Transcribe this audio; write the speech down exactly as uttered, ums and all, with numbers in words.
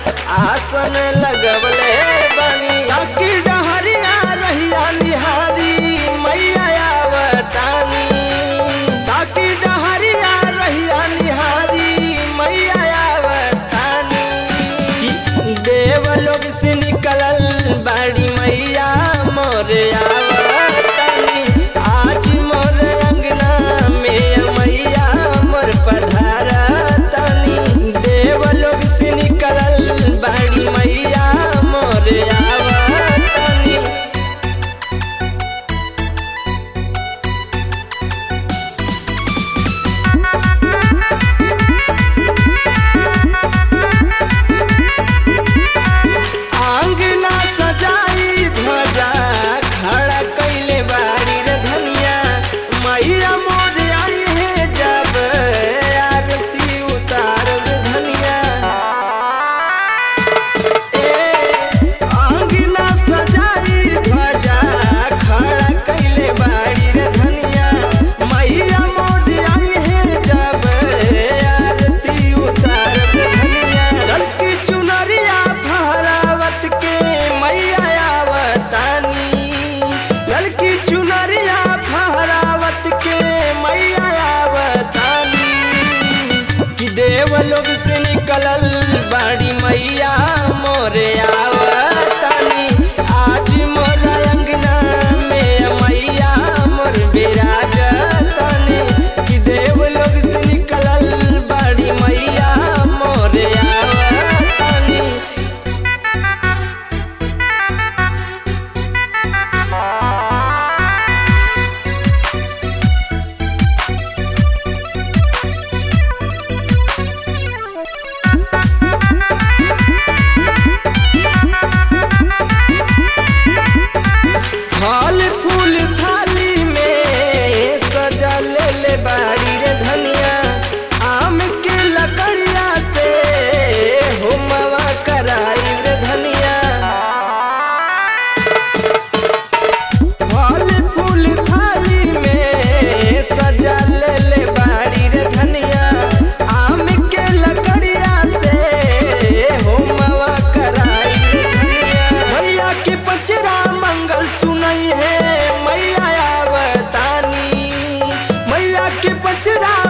आसन लगवले बनी ताकि डहरिया रहिया निहारी मैया आवतानी ताकि डहरिया रहिया निहारी मैया आवतानी देव लोग से निकलल बाड़ी मैया मोरे आवतानी आज मोर अंगना में मैया मोर पधारतानी देव लोग से निकलल बाड़ी मैया मोरे आवतानी आंगना सजाई ध्वजा खड़ा कैले बाड़ी रे धनिया मैया मोरे आई है जब आरती उतार रे धनिया आंगना सजाई ध्वजा खड़ा कैले बाड़ी रे धनिया मैया मोरे आई है जब आरती उतार रे धनिया लड़की चुनरिया भरावत के मैया आवतानी लड़की चुनरिया भरावत के मैया आवतानी कि देव लोग से निकलल बाड़ी मैया मोरे आवतानी आज मोर अंगना में मैया मोर विराजतानी कि देव लोग से निकलल बाड़ी मैया मोरे आवतानी फल फूल थाली में सजा ले ले बाड़ी रे धनिया आम के लकड़िया से होमवा कराई रे धनिया फल फूल थाली में सजा ले ले बाड़ी रे धनिया आम के लकड़िया से होमवा कराई रे धनिया मैया के पचरा मंगल सुनई है मैया आवतानी मैया के पचरा